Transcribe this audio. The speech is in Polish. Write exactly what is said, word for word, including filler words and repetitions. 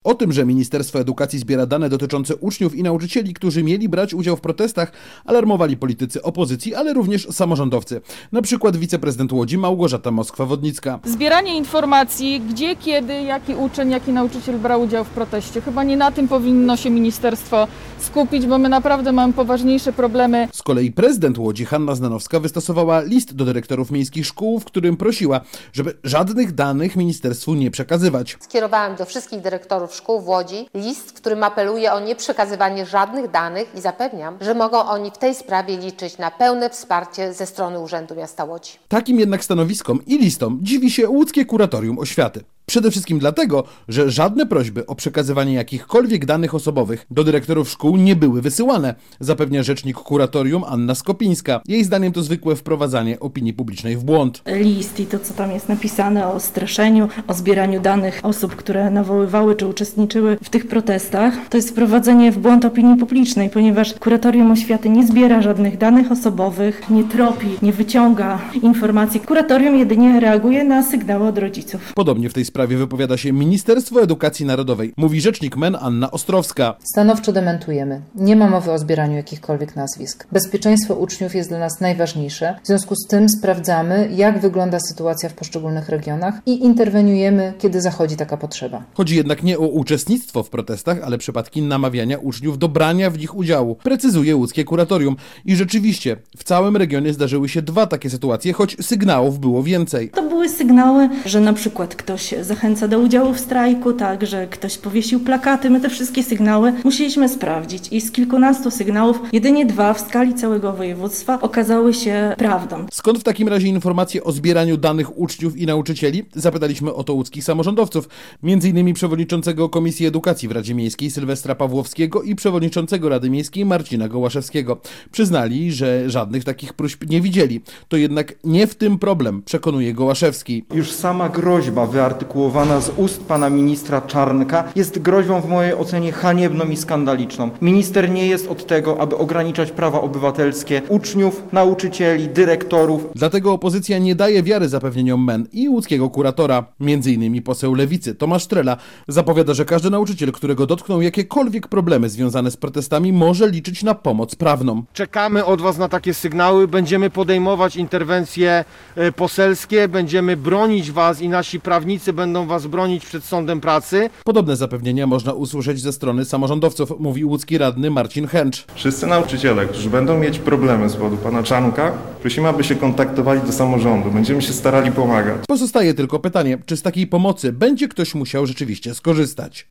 O tym, że Ministerstwo Edukacji zbiera dane dotyczące uczniów i nauczycieli, którzy mieli brać udział w protestach, alarmowali politycy opozycji, ale również samorządowcy. Na przykład wiceprezydent Łodzi Małgorzata Moskwa-Wodnicka. Zbieranie informacji, gdzie, kiedy, jaki uczeń, jaki nauczyciel brał udział w proteście. Chyba nie na tym powinno się ministerstwo skupić, bo my naprawdę mamy poważniejsze problemy. Z kolei prezydent Łodzi Hanna Znanowska wystosowała list do dyrektorów miejskich szkół, w którym prosiła, żeby żadnych danych ministerstwu nie przekazywać. Skierowałem do wszystkich dyrektorów szkół w Łodzi list, w którym apeluję o nieprzekazywanie żadnych danych i zapewniam, że mogą oni w tej sprawie liczyć na pełne wsparcie ze strony Urzędu Miasta Łodzi. Takim jednak stanowiskom i listom dziwi się łódzkie Kuratorium Oświaty. Przede wszystkim dlatego, że żadne prośby o przekazywanie jakichkolwiek danych osobowych do dyrektorów szkół nie były wysyłane, zapewnia rzecznik kuratorium Anna Skopińska. Jej zdaniem to zwykłe wprowadzanie opinii publicznej w błąd. List i to, co tam jest napisane o straszeniu, o zbieraniu danych osób, które nawoływały czy uczestniczyły w tych protestach, to jest wprowadzenie w błąd opinii publicznej, ponieważ Kuratorium Oświaty nie zbiera żadnych danych osobowych, nie tropi, nie wyciąga informacji. Kuratorium jedynie reaguje na sygnały od rodziców. Podobnie w tej sprawie W sprawie wypowiada się Ministerstwo Edukacji Narodowej. Mówi rzecznik M E N Anna Ostrowska. Stanowczo dementujemy. Nie ma mowy o zbieraniu jakichkolwiek nazwisk. Bezpieczeństwo uczniów jest dla nas najważniejsze. W związku z tym sprawdzamy, jak wygląda sytuacja w poszczególnych regionach i interweniujemy, kiedy zachodzi taka potrzeba. Chodzi jednak nie o uczestnictwo w protestach, ale przypadki namawiania uczniów do brania w nich udziału, precyzuje łódzkie kuratorium. I rzeczywiście, w całym regionie zdarzyły się dwa takie sytuacje, choć sygnałów było więcej. To były sygnały, że na przykład ktoś zachęca do udziału w strajku, tak, że ktoś powiesił plakaty. My te wszystkie sygnały musieliśmy sprawdzić i z kilkunastu sygnałów jedynie dwa w skali całego województwa okazały się prawdą. Skąd w takim razie informacje o zbieraniu danych uczniów i nauczycieli? Zapytaliśmy o to łódzkich samorządowców, między innymi przewodniczącego Komisji Edukacji w Radzie Miejskiej Sylwestra Pawłowskiego i przewodniczącego Rady Miejskiej Marcina Gołaszewskiego. Przyznali, że żadnych takich próśb nie widzieli. To jednak nie w tym problem, przekonuje Gołaszewski. Już sama groźba wyartykułowana z ust pana ministra Czarnka jest groźbą w mojej ocenie haniebną i skandaliczną. Minister nie jest od tego, aby ograniczać prawa obywatelskie uczniów, nauczycieli, dyrektorów. Dlatego opozycja nie daje wiary zapewnieniom M E N i łódzkiego kuratora. Między innymi poseł Lewicy Tomasz Trela zapowiada, że każdy nauczyciel, którego dotkną jakiekolwiek problemy związane z protestami, może liczyć na pomoc prawną. Czekamy od was na takie sygnały, będziemy podejmować interwencje poselskie, będziemy bronić was i nasi prawnicy będą was bronić przed sądem pracy. Podobne zapewnienia można usłyszeć ze strony samorządowców, mówi łódzki radny Marcin Chęcz. Wszyscy nauczyciele, którzy będą mieć problemy z powodu pana Czarnka, prosimy, aby się kontaktowali do samorządu. Będziemy się starali pomagać. Pozostaje tylko pytanie, czy z takiej pomocy będzie ktoś musiał rzeczywiście skorzystać.